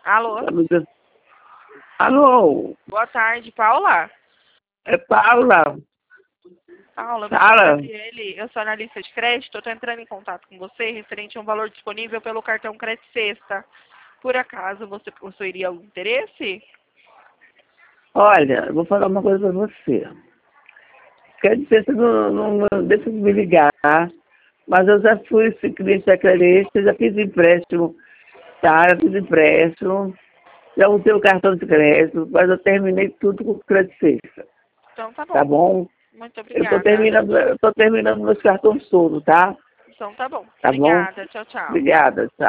Alô? Alô? Boa tarde, Paula? É Paula. Paula, meu nome é Fala. Gabriele, eu sou analista de crédito, eu estou entrando em contato com você referente a um valor disponível pelo cartão Crédito Sexta. Por acaso você possuiria algum interesse? Olha, eu vou falar uma coisa pra você. Quer dizer, você não deixa de me ligar, mas eu já fui cliente da Clareste, já fiz empréstimo, tá? Já fiz empréstimo, já usei o cartão de crédito, mas eu terminei tudo com o crédito sexta, Então tá tá bom. bom? Muito Eu tô obrigada. terminando, meus cartões todos, tá? Então tá bom. Tá bom? Obrigada. Tchau, tchau. Obrigada, tchau.